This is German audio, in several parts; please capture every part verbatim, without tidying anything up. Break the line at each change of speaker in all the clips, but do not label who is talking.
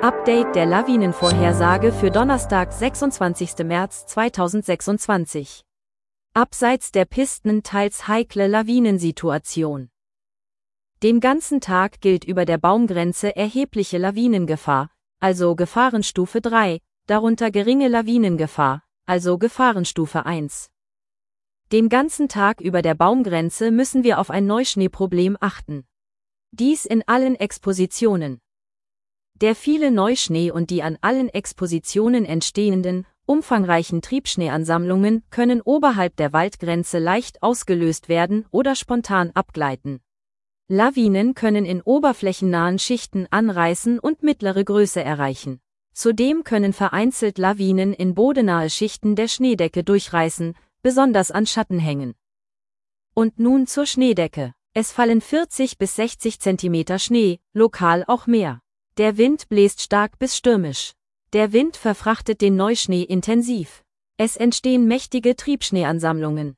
Update der Lawinenvorhersage für Donnerstag, sechsundzwanzigsten März zweitausendsechsundzwanzig. Abseits der Pisten teils heikle Lawinensituation. Den ganzen Tag gilt über der Baumgrenze erhebliche Lawinengefahr, also Gefahrenstufe drei, darunter geringe Lawinengefahr, also Gefahrenstufe eins. Den ganzen Tag über der Baumgrenze müssen wir auf ein Neuschneeproblem achten. Dies in allen Expositionen. Der viele Neuschnee und die an allen Expositionen entstehenden, umfangreichen Triebschneeansammlungen können oberhalb der Waldgrenze leicht ausgelöst werden oder spontan abgleiten. Lawinen können in oberflächennahen Schichten anreißen und mittlere Größe erreichen. Zudem können vereinzelt Lawinen in bodennahe Schichten der Schneedecke durchreißen, besonders an Schattenhängen. Und nun zur Schneedecke. Es fallen vierzig bis sechzig Zentimeter Schnee, lokal auch mehr. Der Wind bläst stark bis stürmisch. Der Wind verfrachtet den Neuschnee intensiv. Es entstehen mächtige Triebschneeansammlungen.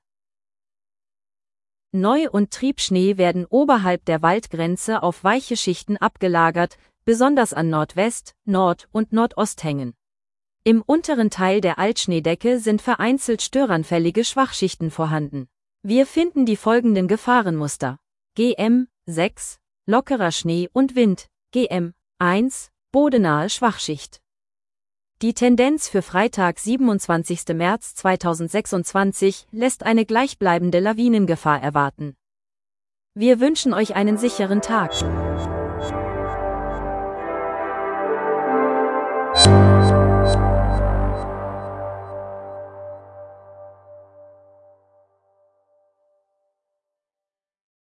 Neu- und Triebschnee werden oberhalb der Waldgrenze auf weiche Schichten abgelagert, besonders an Nordwest-, Nord- und Nordosthängen. Im unteren Teil der Altschneedecke sind vereinzelt störanfällige Schwachschichten vorhanden. Wir finden die folgenden Gefahrenmuster: G M sechs, lockerer Schnee und Wind, G M eins, bodennahe Schwachschicht. Die Tendenz für Freitag, siebenundzwanzigsten März zweitausendsechsundzwanzig, lässt eine gleichbleibende Lawinengefahr erwarten. Wir wünschen euch einen sicheren Tag.